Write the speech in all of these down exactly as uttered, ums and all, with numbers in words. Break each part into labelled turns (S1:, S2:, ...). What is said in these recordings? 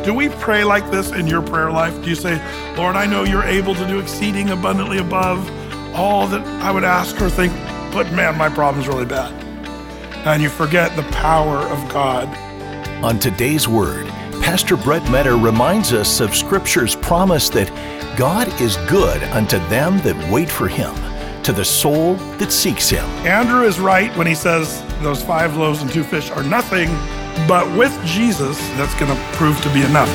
S1: Do we pray like this in your prayer life? Do you say, Lord, I know you're able to do exceeding abundantly above all that I would ask or think, but man, my problem's really bad. And you forget the power of God.
S2: On today's Word, Pastor Brett Metter reminds us of Scripture's promise that God is good unto them that wait for Him, to the soul that seeks Him.
S1: Andrew is right when he says those five loaves and two fish are nothing, but with Jesus, that's going to prove to be enough.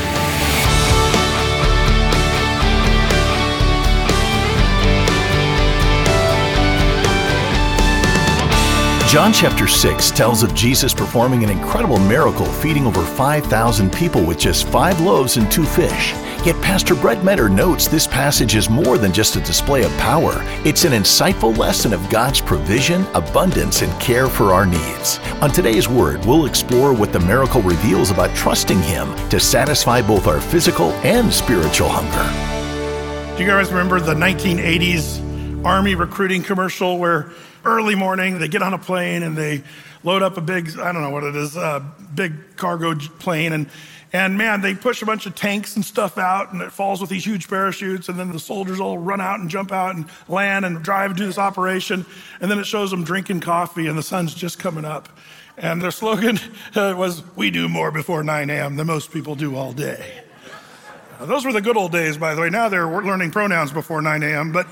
S2: John chapter six tells of Jesus performing an incredible miracle, feeding over five thousand people with just five loaves and two fish. Yet Pastor Brett Metter notes this passage is more than just a display of power. It's an insightful lesson of God's provision, abundance, and care for our needs. On today's Word, we'll explore what the miracle reveals about trusting Him to satisfy both our physical and spiritual hunger.
S1: Do you guys remember the nineteen eighties Army recruiting commercial where early morning they get on a plane and they load up a big, I don't know what it is, a big cargo plane, and And man, they push a bunch of tanks and stuff out, and it falls with these huge parachutes, and then the soldiers all run out and jump out and land and drive and do this operation, and then it shows them drinking coffee, and the sun's just coming up. And their slogan uh, was, "We do more before nine a.m. than most people do all day." Uh, those were the good old days, by the way. Now they're learning pronouns before nine a.m., but,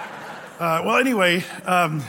S1: uh, well, anyway, um,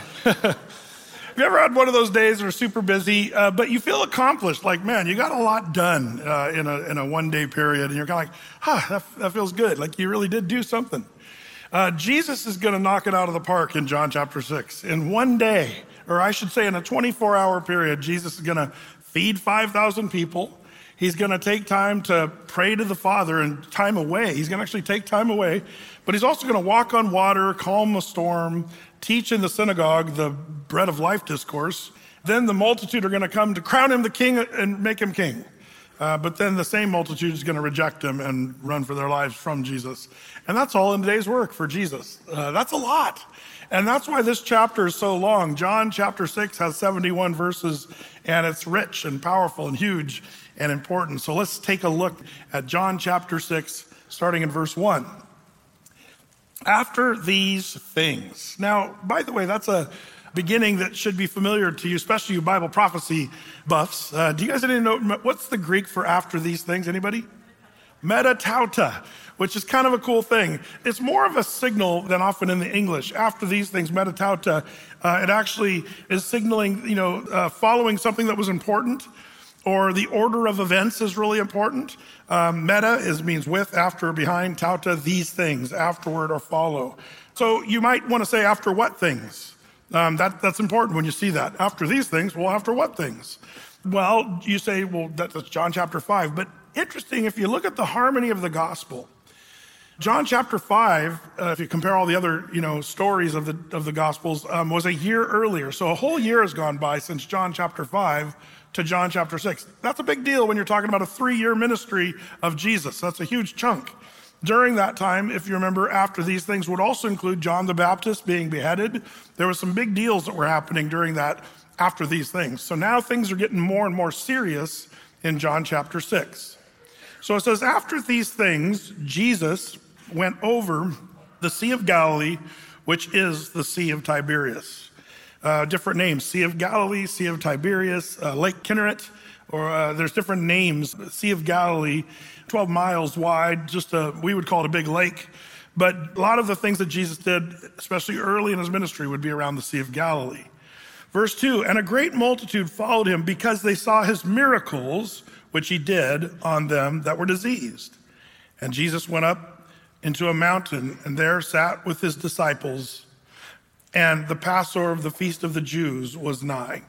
S1: have you ever had one of those days that are super busy, uh, but you feel accomplished? Like, man, you got a lot done uh, in a in a one-day period, and you're kind of like, huh, that, that feels good. Like you really did do something. Uh, Jesus is going to knock it out of the park in John chapter six. In one day, or I should say in a twenty-four hour period, Jesus is going to feed five thousand people. He's going to take time to pray to the Father and time away. He's going to actually take time away, but he's also going to walk on water, calm the storm, teach in the synagogue the bread of life discourse. Then the multitude are going to come to crown him the king and make him king. Uh, but then the same multitude is going to reject him and run for their lives from Jesus. And that's all in today's work for Jesus. Uh, that's a lot. And that's why this chapter is so long. John chapter six has seventy-one verses, and it's rich and powerful and huge and important. So let's take a look at John chapter six, starting in verse one. After these things. Now, by the way, that's a beginning that should be familiar to you, especially you Bible prophecy buffs. Uh, do you guys know what's the Greek for after these things? Anybody? Metatauta, which is kind of a cool thing. It's more of a signal than often in the English. After these things, metatauta, uh, it actually is signaling, you know, uh, following something that was important, or the order of events is really important. Um, meta is means with, after, behind, tauta, these things, afterward or follow. So you might want to say after what things? Um, that, that's important when you see that. After these things, well, after what things? Well, you say, well, that's John chapter five. But interesting, if you look at the harmony of the gospel, John chapter five, uh, if you compare all the other, you know, stories of the of the gospels, um, was a year earlier. So a whole year has gone by since John chapter five to John chapter six. That's a big deal when you're talking about a three-year ministry of Jesus. That's a huge chunk. During that time, if you remember, after these things would also include John the Baptist being beheaded. There were some big deals that were happening during that after these things. So now things are getting more and more serious in John chapter six. So it says, after these things, Jesus went over the Sea of Galilee, which is the Sea of Tiberias. Uh, different names, Sea of Galilee, Sea of Tiberias, uh, Lake Kinneret, or uh, there's different names. Sea of Galilee, twelve miles wide, just a, we would call it a big lake. But a lot of the things that Jesus did, especially early in his ministry, would be around the Sea of Galilee. Verse two, and a great multitude followed him because they saw his miracles, which he did on them that were diseased. And Jesus went up into a mountain and there sat with his disciples, and the Passover of the feast of the Jews was nigh.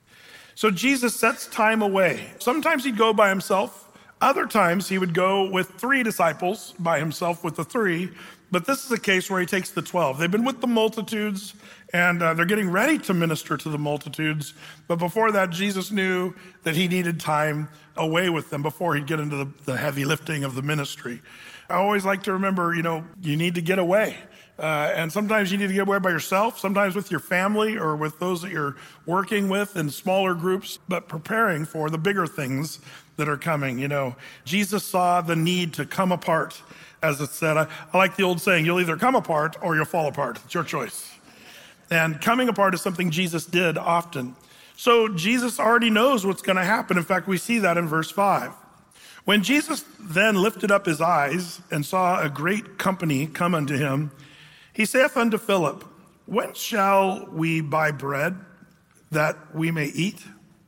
S1: So Jesus sets time away. Sometimes he'd go by himself. Other times he would go with three disciples by himself with the three. But this is a case where he takes the twelve. They've been with the multitudes, and uh, they're getting ready to minister to the multitudes. But before that, Jesus knew that he needed time away with them before he'd get into the, the heavy lifting of the ministry. I always like to remember, you know, you need to get away. Uh, and sometimes you need to get away by yourself, sometimes with your family or with those that you're working with in smaller groups, but preparing for the bigger things that are coming. You know, Jesus saw the need to come apart, as it said. I, I like the old saying, you'll either come apart or you'll fall apart. It's your choice. And coming apart is something Jesus did often. So Jesus already knows what's going to happen. In fact, we see that in verse five. When Jesus then lifted up his eyes and saw a great company come unto him, he saith unto Philip, when shall we buy bread that we may eat?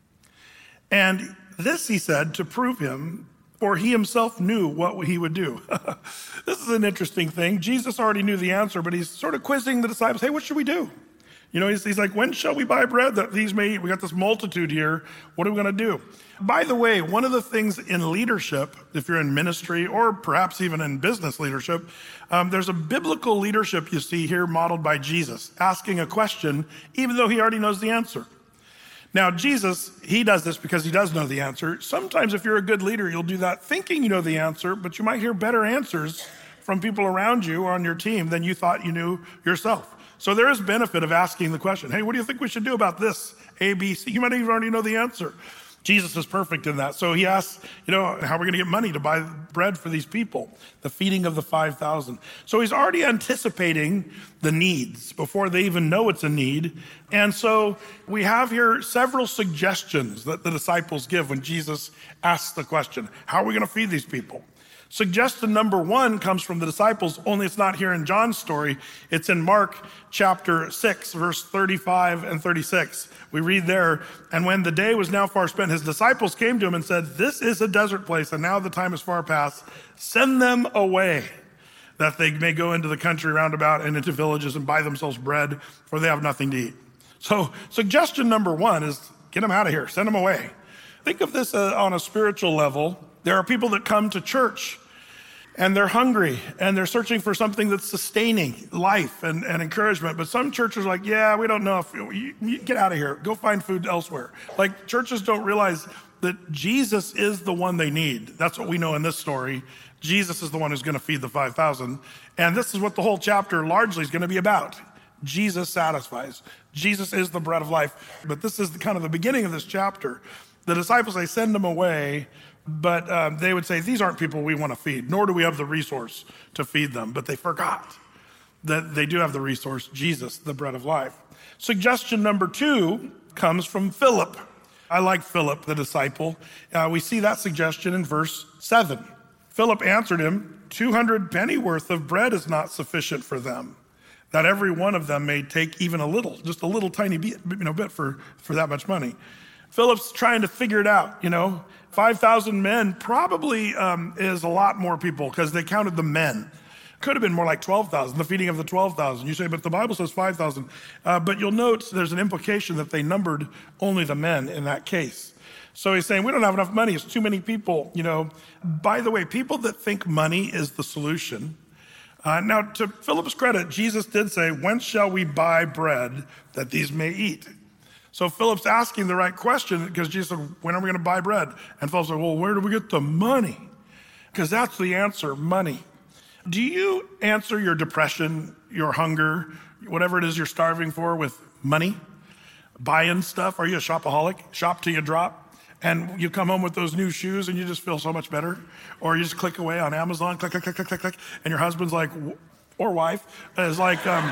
S1: And this he said to prove him, for he himself knew what he would do. This is an interesting thing. Jesus already knew the answer, but he's sort of quizzing the disciples. Hey, what should we do? You know, he's, he's like, when shall we buy bread that these may eat? We got this multitude here. What are we going to do? By the way, one of the things in leadership, if you're in ministry or perhaps even in business leadership, um, there's a biblical leadership you see here modeled by Jesus, asking a question, even though he already knows the answer. Now, Jesus, he does this because he does know the answer. Sometimes if you're a good leader, you'll do that thinking you know the answer, but you might hear better answers from people around you or on your team than you thought you knew yourself. So there is benefit of asking the question, hey, what do you think we should do about this? A, B, C. You might even already know the answer. Jesus is perfect in that. So he asks, you know, how are we going to get money to buy bread for these people? The feeding of the five thousand. So he's already anticipating the needs before they even know it's a need. And so we have here several suggestions that the disciples give when Jesus asks the question, how are we going to feed these people? Suggestion number one comes from the disciples, only it's not here in John's story. It's in Mark chapter six, verse thirty-five and thirty-six. We read there, and when the day was now far spent, his disciples came to him and said, this is a desert place, and now the time is far past. Send them away, that they may go into the country round about and into villages and buy themselves bread, for they have nothing to eat. So suggestion number one is get them out of here, send them away. Think of this uh, on a spiritual level. There are people that come to church and they're hungry and they're searching for something that's sustaining life and, and encouragement. But some churches are like, yeah, we don't know if you, you get out of here, go find food elsewhere. Like churches don't realize that Jesus is the one they need. That's what we know in this story. Jesus is the one who's going to feed the five thousand. And this is what the whole chapter largely is going to be about. Jesus satisfies. Jesus is the bread of life. But this is the, kind of the beginning of this chapter. The disciples, they send them away. But um, they would say, these aren't people we want to feed, nor do we have the resource to feed them. But they forgot that they do have the resource, Jesus, the bread of life. Suggestion number two comes from Philip. I like Philip, the disciple. Uh, we see that suggestion in verse seven. Philip answered him, two hundred pennyworth of bread is not sufficient for them, that every one of them may take even a little, just a little tiny bit, you know, bit for, for that much money. Philip's trying to figure it out, you know. five thousand men probably um, is a lot more people because they counted the men. Could have been more like twelve thousand, the feeding of the twelve thousand. You say, but the Bible says five thousand. Uh, but you'll note there's an implication that they numbered only the men in that case. So he's saying, we don't have enough money. It's too many people, you know. By the way, people that think money is the solution. Uh, now, to Philip's credit, Jesus did say, when shall we buy bread that these may eat? So Philip's asking the right question because Jesus said, when are we going to buy bread? And Philip said, well, where do we get the money? Because that's the answer, money. Do you answer your depression, your hunger, whatever it is you're starving for with money? Buying stuff? Are you a shopaholic? Shop till you drop? And you come home with those new shoes and you just feel so much better? Or you just click away on Amazon, click, click, click, click, click, click, and your husband's like, or wife, is like, um,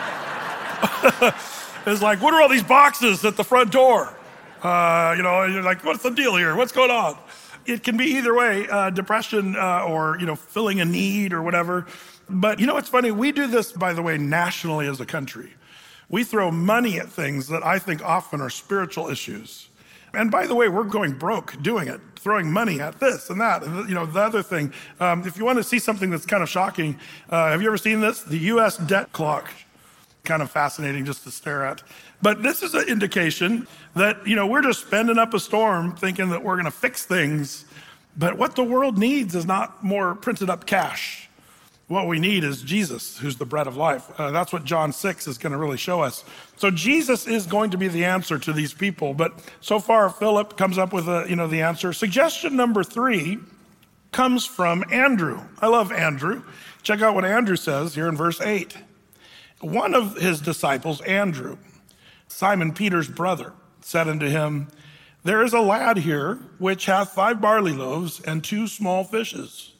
S1: is like, what are all these boxes at the front door? Uh, you know, you're like, what's the deal here? What's going on? It can be either way, uh, depression uh, or, you know, filling a need or whatever. But, you know, it's funny. We do this, by the way, nationally as a country. We throw money at things that I think often are spiritual issues. And by the way, we're going broke doing it, throwing money at this and that. And, you know, the other thing, um, if you want to see something that's kind of shocking, uh, have you ever seen this? The U S debt clock. Kind of fascinating just to stare at. But this is an indication that, you know, we're just spending up a storm thinking that we're going to fix things. But what the world needs is not more printed up cash. What we need is Jesus, who's the bread of life. Uh, that's what John six is going to really show us. So Jesus is going to be the answer to these people. But so far, Philip comes up with a, you know, the answer. Suggestion number three comes from Andrew. I love Andrew. Check out what Andrew says here in verse eight. One of his disciples, Andrew, Simon Peter's brother, said unto him, there is a lad here which hath five barley loaves and two small fishes.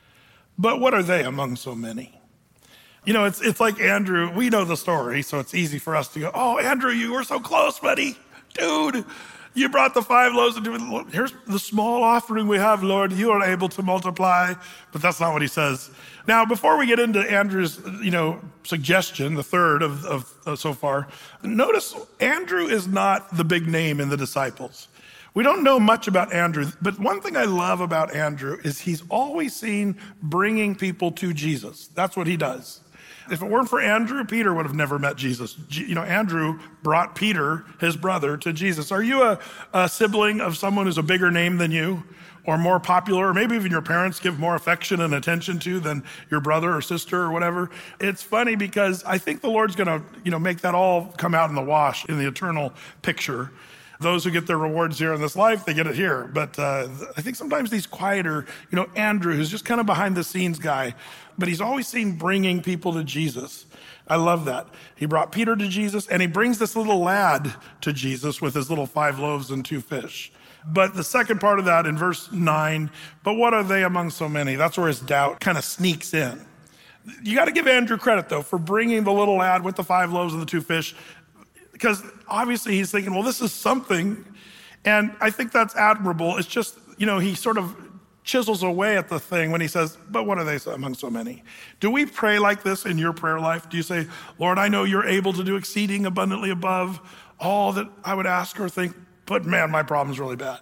S1: But what are they among so many? You know, it's it's like Andrew, we know the story, so it's easy for us to go, oh, Andrew, you were so close, buddy. Dude, you brought the five loaves and two. Here's the small offering we have, Lord. You are able to multiply. But that's not what he says. Now, before we get into Andrew's, you know, suggestion, the third of, of uh, so far, notice Andrew is not the big name in the disciples. We don't know much about Andrew, but one thing I love about Andrew is he's always seen bringing people to Jesus. That's what he does. If it weren't for Andrew, Peter would have never met Jesus. You know, Andrew brought Peter, his brother, to Jesus. Are you a, a sibling of someone who's a bigger name than you, or more popular, or maybe even your parents give more affection and attention to than your brother or sister or whatever? It's funny because I think the Lord's gonna, you know, make that all come out in the wash in the eternal picture. Those who get their rewards here in this life, they get it here. But uh, I think sometimes these quieter, you know, Andrew, who's just kind of behind the scenes guy, but he's always seen bringing people to Jesus. I love that. He brought Peter to Jesus, and he brings this little lad to Jesus with his little five loaves and two fish. But the second part of that in verse nine, but what are they among so many? That's where his doubt kind of sneaks in. You got to give Andrew credit, though, for bringing the little lad with the five loaves and the two fish, because obviously he's thinking, well, this is something. And I think that's admirable. It's just, you know, he sort of chisels away at the thing when he says, but what are they among so many? Do we pray like this in your prayer life? Do you say, Lord, I know you're able to do exceeding abundantly above all that I would ask or think, but man, my problem's really bad.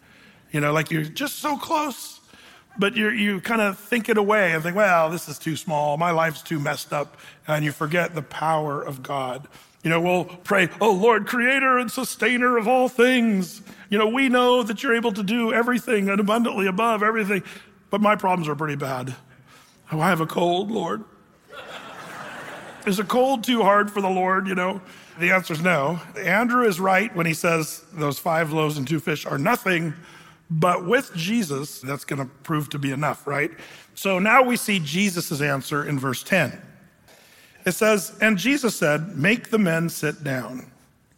S1: You know, like you're just so close, but you you kind of think it away and think, well, this is too small. My life's too messed up. And you forget the power of God. You know, we'll pray, oh, Lord, creator and sustainer of all things. You know, we know that you're able to do everything and abundantly above everything, but my problems are pretty bad. Oh, I have a cold, Lord. Is a cold too hard for the Lord, you know? The answer is no. Andrew is right when he says those five loaves and two fish are nothing, but with Jesus, that's going to prove to be enough, right? So now we see Jesus' answer in verse ten. It says, and Jesus said, make the men sit down.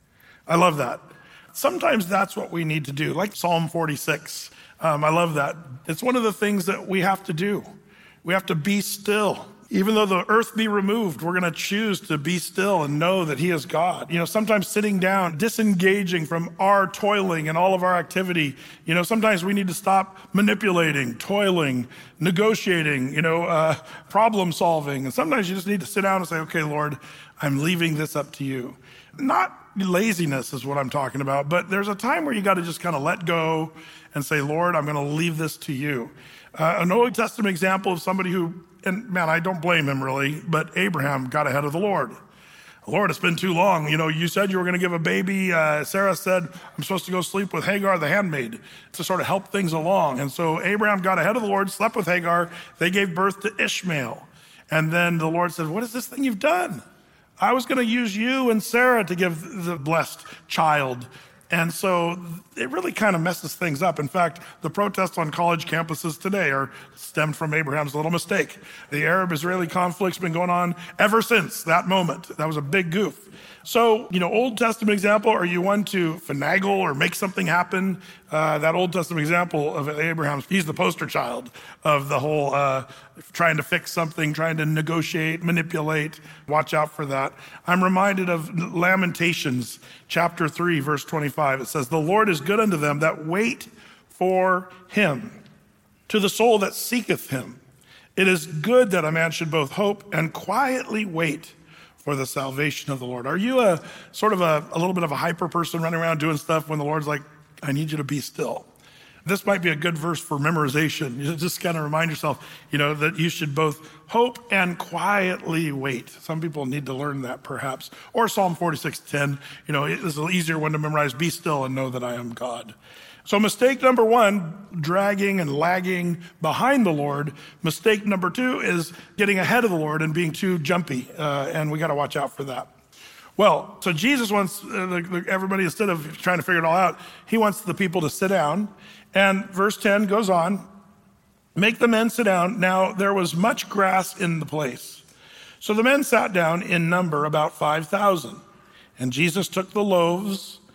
S1: I love that. Sometimes that's what we need to do, like Psalm forty-six. Um, I love that. It's one of the things that we have to do. We have to be still. Even though the earth be removed, we're going to choose to be still and know that he is God. You know, sometimes sitting down, disengaging from our toiling and all of our activity. You know, sometimes we need to stop manipulating, toiling, negotiating, you know, uh, problem solving. And sometimes you just need to sit down and say, okay, Lord, I'm leaving this up to you. Not laziness is what I'm talking about, but there's a time where you got to just kind of let go and say, Lord, I'm going to leave this to you. Uh, an Old Testament example of somebody who, and man, I don't blame him really, but Abraham got ahead of the Lord. Lord, it's been too long. You know, you said you were going to give a baby. Uh, Sarah said, I'm supposed to go sleep with Hagar, the handmaid, to sort of help things along. And so Abraham got ahead of the Lord, slept with Hagar. They gave birth to Ishmael. And then the Lord said, what is this thing you've done? I was going to use you and Sarah to give the blessed child. And so it really kind of messes things up. In fact, the protests on college campuses today are stemmed from Abraham's little mistake. The Arab-Israeli conflict's been going on ever since that moment. That was a big goof. So, you know, Old Testament example, are you one to finagle or make something happen? Uh, that Old Testament example of Abraham, he's the poster child of the whole uh, trying to fix something, trying to negotiate, manipulate. Watch out for that. I'm reminded of Lamentations chapter three, verse twenty-five. It says, the Lord is good unto them that wait for him, to the soul that seeketh him. It is good that a man should both hope and quietly wait for the salvation of the Lord. Are you a sort of a, a little bit of a hyper person running around doing stuff when the Lord's like, I need you to be still? This might be a good verse for memorization. You just kind of remind yourself, you know, that you should both hope and quietly wait. Some people need to learn that perhaps. Or Psalm forty-six ten, you know, it's an easier one to memorize. Be still and know that I am God. So mistake number one, dragging and lagging behind the Lord. Mistake number two is getting ahead of the Lord and being too jumpy. Uh, and we got to watch out for that. Well, so Jesus wants uh, everybody, instead of trying to figure it all out, he wants the people to sit down. And verse ten goes on, make the men sit down. Now there was much grass in the place. So the men sat down in number about five thousand. And Jesus took the loaves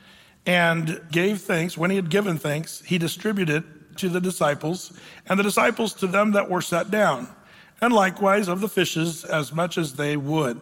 S1: and gave thanks. When he had given thanks, he distributed it to the disciples, and the disciples to them that were set down, and likewise of the fishes as much as they would.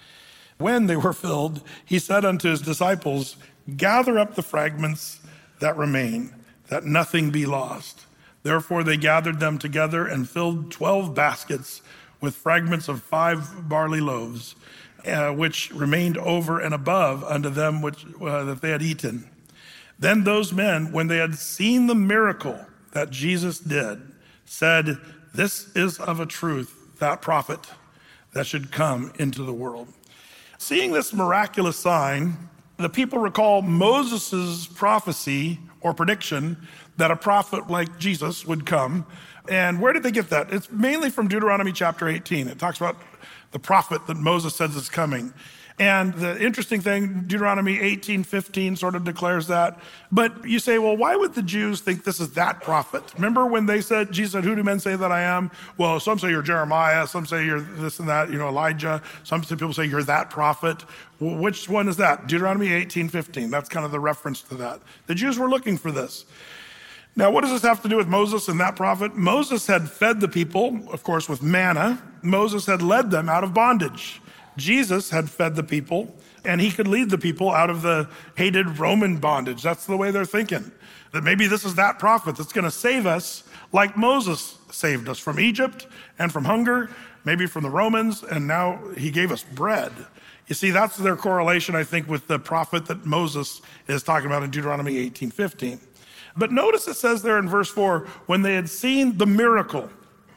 S1: When they were filled, he said unto his disciples, gather up the fragments that remain, that nothing be lost. Therefore they gathered them together and filled twelve baskets with fragments of five barley loaves, uh, which remained over and above unto them which uh, that they had eaten. Then those men, when they had seen the miracle that Jesus did, said, this is of a truth that prophet that should come into the world. Seeing this miraculous sign, the people recall Moses' prophecy or prediction that a prophet like Jesus would come. And where did they get that? It's mainly from Deuteronomy chapter eighteen. It talks about the prophet that Moses says is coming. And the interesting thing, Deuteronomy eighteen fifteen sort of declares that. But you say, well, why would the Jews think this is that prophet? Remember when they said, Jesus said, who do men say that I am? Well, some say you're Jeremiah, some say you're this and that, you know, Elijah. Some people say you're that prophet. Well, which one is that? Deuteronomy eighteen fifteen. That's kind of the reference to that. The Jews were looking for this. Now, what does this have to do with Moses and that prophet? Moses had fed the people, of course, with manna. Moses had led them out of bondage. Jesus had fed the people, and he could lead the people out of the hated Roman bondage. That's the way they're thinking, that maybe this is that prophet that's going to save us like Moses saved us from Egypt and from hunger, maybe from the Romans, and now he gave us bread. You see, that's their correlation, I think, with the prophet that Moses is talking about in Deuteronomy eighteen fifteen. But notice it says there in verse four, when they had seen the miracle.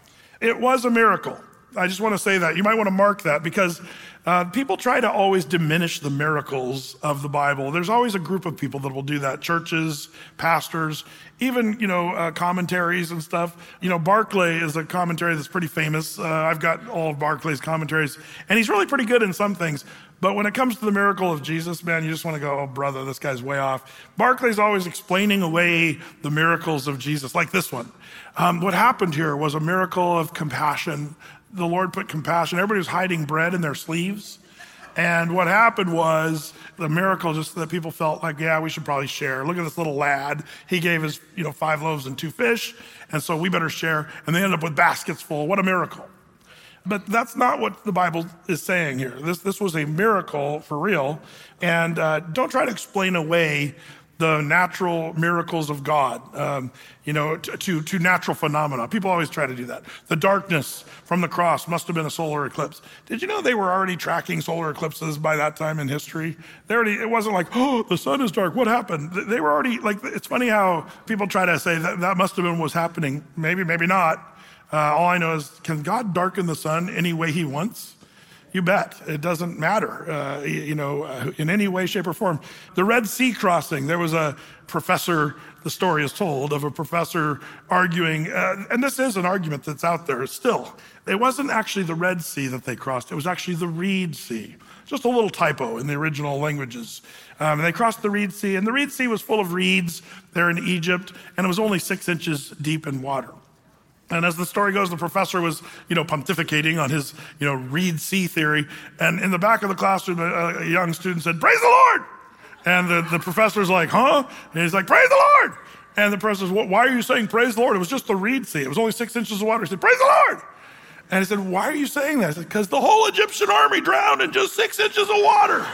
S1: It was a miracle. I just want to say that. You might want to mark that because uh, people try to always diminish the miracles of the Bible. There's always a group of people that will do that. Churches, pastors, even, you know, uh, commentaries and stuff. You know, Barclay is a commentary that's pretty famous. Uh, I've got all of Barclay's commentaries, and he's really pretty good in some things. But when it comes to the miracle of Jesus, man, you just want to go, oh, brother, this guy's way off. Barclay's always explaining away the miracles of Jesus, like this one. Um, what happened here was a miracle of compassion. The Lord put compassion. Everybody was hiding bread in their sleeves. And what happened was the miracle just that people felt like, yeah, we should probably share. Look at this little lad. He gave us, you know, five loaves and two fish. And so we better share. And they ended up with baskets full. What a miracle. But that's not what the Bible is saying here. This this was a miracle for real. And uh, don't try to explain away the natural miracles of God, um, you know, to, to, to natural phenomena. People always try to do that. The darkness from the cross must have been a solar eclipse. Did you know they were already tracking solar eclipses by that time in history? They already, it wasn't like, oh, the sun is dark. What happened? They were already, like, it's funny how people try to say that that must have been what's happening. Maybe, maybe not. Uh, all I know is, can God darken the sun any way he wants? You bet. It doesn't matter, uh, you know, uh, in any way, shape, or form. The Red Sea crossing, there was a professor, the story is told, of a professor arguing, uh, and this is an argument that's out there still. It wasn't actually the Red Sea that they crossed. It was actually the Reed Sea. Just a little typo in the original languages. Um, and they crossed the Reed Sea, and the Reed Sea was full of reeds there in Egypt, and it was only six inches deep in water. And as the story goes, the professor was, you know, pontificating on his, you know, Reed Sea theory. And in the back of the classroom, a, a young student said, "Praise the Lord!" And the, the professor's like, "Huh?" And he's like, "Praise the Lord!" And the professor says, "Why are you saying praise the Lord? It was just the Reed Sea. It was only six inches of water." He said, "Praise the Lord!" And he said, "Why are you saying that?" I said, "Because the whole Egyptian army drowned in just six inches of water."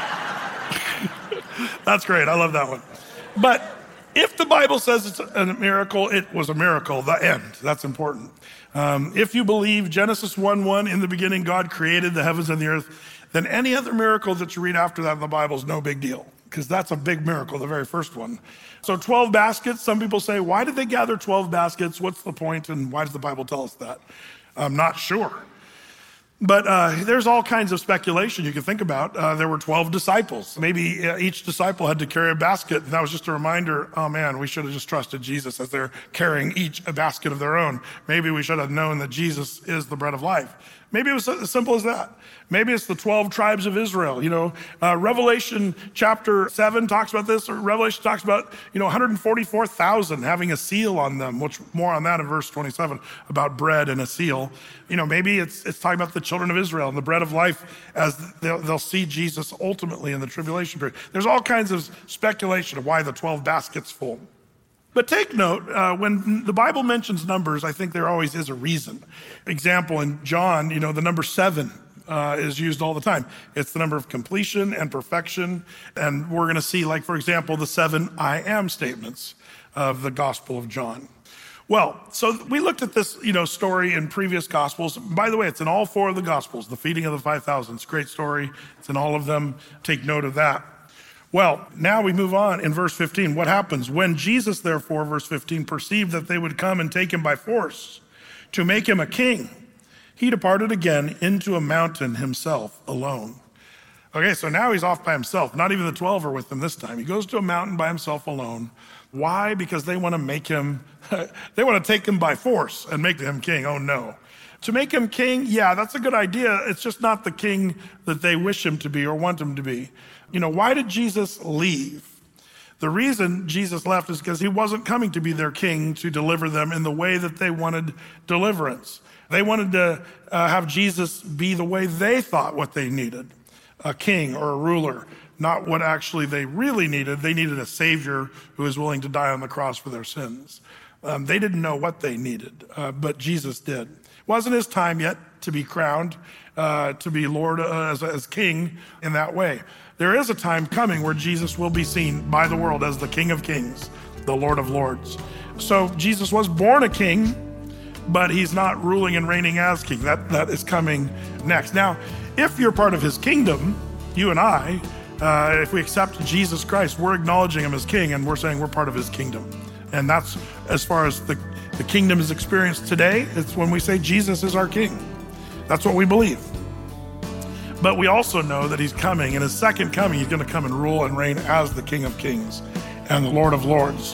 S1: That's great. I love that one. But if the Bible says it's a miracle, it was a miracle, the end. That's important. Um, if you believe Genesis one one, in the beginning, God created the heavens and the earth, then any other miracle that you read after that in the Bible is no big deal, because that's a big miracle, the very first one. So twelve baskets, some people say, why did they gather twelve baskets? What's the point, and why does the Bible tell us that? I'm not sure. But uh, there's all kinds of speculation you can think about. Uh, there were twelve disciples. Maybe uh, each disciple had to carry a basket. And that was just a reminder, oh man, we should have just trusted Jesus as they're carrying each a basket of their own. Maybe we should have known that Jesus is the bread of life. Maybe it was as simple as that. Maybe it's the twelve tribes of Israel. You know, uh, Revelation chapter seven talks about this, or Revelation talks about, you know, one hundred forty-four thousand having a seal on them, which more on that in verse twenty-seven about bread and a seal. You know, maybe it's it's talking about the children of Israel and the bread of life as they'll, they'll see Jesus ultimately in the tribulation period. There's all kinds of speculation of why the twelve baskets full. But take note, uh, when the Bible mentions numbers, I think there always is a reason. Example, in John, you know, the number seven uh, is used all the time. It's the number of completion and perfection. And we're going to see, like, for example, the seven I am statements of the Gospel of John. Well, so we looked at this, you know, story in previous Gospels. By the way, it's in all four of the Gospels, the feeding of the five thousand. It's a great story. It's in all of them. Take note of that. Well, now we move on in verse fifteen. What happens? When Jesus, therefore, verse fifteen, perceived that they would come and take him by force to make him a king, he departed again into a mountain himself alone. Okay, so now he's off by himself. Not even the twelve are with him this time. He goes to a mountain by himself alone. Why? Because they want to make him, they want to take him by force and make him king. Oh no. To make him king, yeah, that's a good idea. It's just not the king that they wish him to be or want him to be. You know, why did Jesus leave? The reason Jesus left is because he wasn't coming to be their king to deliver them in the way that they wanted deliverance. They wanted to uh, have Jesus be the way they thought what they needed, a king or a ruler, not what actually they really needed. They needed a savior who was willing to die on the cross for their sins. Um, they didn't know what they needed, uh, but Jesus did. It wasn't his time yet to be crowned, uh, to be Lord uh, as, as king in that way. There is a time coming where Jesus will be seen by the world as the King of Kings, the Lord of Lords. So Jesus was born a king, but he's not ruling and reigning as king. That that is coming next. Now, if you're part of his kingdom, you and I, uh, if we accept Jesus Christ, we're acknowledging him as king, and we're saying we're part of his kingdom. And that's as far as the, the kingdom is experienced today. It's when we say Jesus is our king. That's what we believe. But we also know that he's coming. In his second coming, he's going to come and rule and reign as the King of Kings and the Lord of Lords.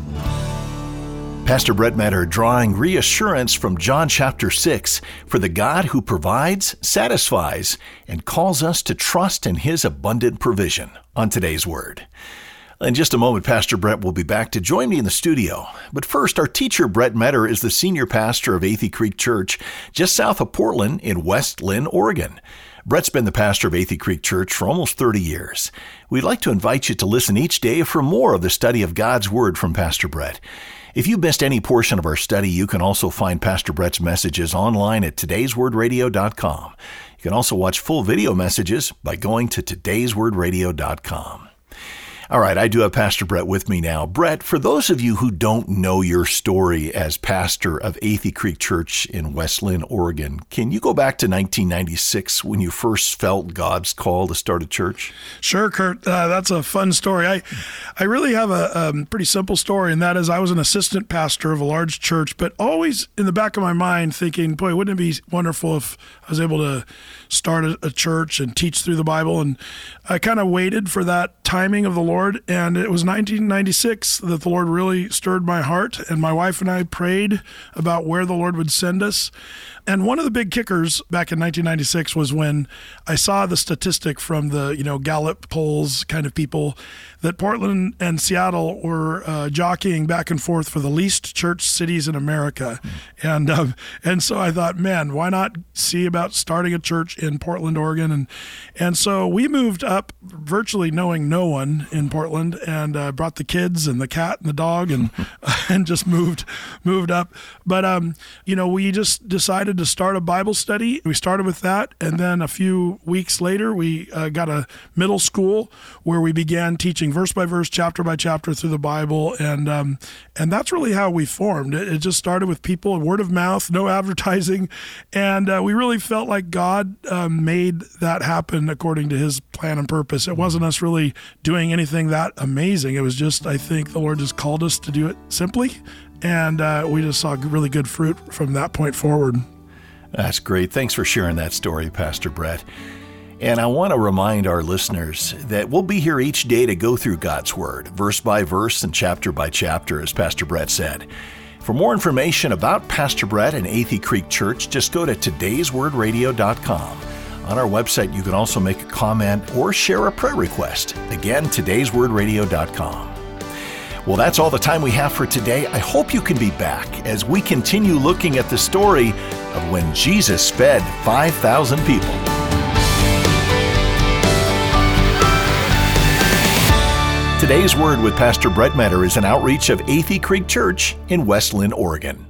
S2: Pastor Brett Meador drawing reassurance from John chapter six for the God who provides, satisfies, and calls us to trust in his abundant provision on today's Word. In just a moment, Pastor Brett will be back to join me in the studio. But first, our teacher, Brett Meador, is the senior pastor of Athey Creek Church, just south of Portland in West Linn, Oregon. Brett's been the pastor of Athey Creek Church for almost thirty years. We'd like to invite you to listen each day for more of the study of God's Word from Pastor Brett. If you missed any portion of our study, you can also find Pastor Brett's messages online at todays word radio dot com. You can also watch full video messages by going to todays word radio dot com. All right, I do have Pastor Brett with me now. Brett, for those of you who don't know your story as pastor of Athey Creek Church in West Linn, Oregon, can you go back to nineteen ninety-six when you first felt God's call to start a church?
S3: Sure, Kurt. Uh, that's a fun story. I, I really have a um, pretty simple story, and that is I was an assistant pastor of a large church, but always in the back of my mind thinking, boy, wouldn't it be wonderful if I was able to start a, a church and teach through the Bible? And I kind of waited for that timing of the Lord, and it was nineteen ninety-six that the Lord really stirred my heart, and my wife and I prayed about where the Lord would send us. And one of the big kickers back in nineteen ninety-six was when I saw the statistic from the, you know, Gallup polls kind of people that Portland and Seattle were uh, jockeying back and forth for the least church cities in America. And um, and so I thought, man, why not see about starting a church in Portland, Oregon? And and so we moved up virtually knowing no one in Portland, and uh, brought the kids and the cat and the dog and and just moved moved up. But um, you know, we just decided to start a Bible study. We started with that, and then a few weeks later, we uh, got a middle school where we began teaching verse by verse, chapter by chapter through the Bible, and um, and that's really how we formed. It, it just started with people, word of mouth, no advertising, and uh, we really felt like God um, made that happen according to His plan and purpose. It wasn't us really doing anything that amazing. It was just, I think the Lord just called us to do it simply, and uh, we just saw really good fruit from that point forward.
S2: That's great. Thanks for sharing that story, Pastor Brett. And I want to remind our listeners that we'll be here each day to go through God's Word, verse by verse and chapter by chapter, as Pastor Brett said. For more information about Pastor Brett and Athey Creek Church, just go to todays word radio dot com. On our website, you can also make a comment or share a prayer request. Again, todays word radio dot com. Well, that's all the time we have for today. I hope you can be back as we continue looking at the story of when Jesus fed five thousand people. Today's Word with Pastor Brett Meador is an outreach of Athey Creek Church in West Linn, Oregon.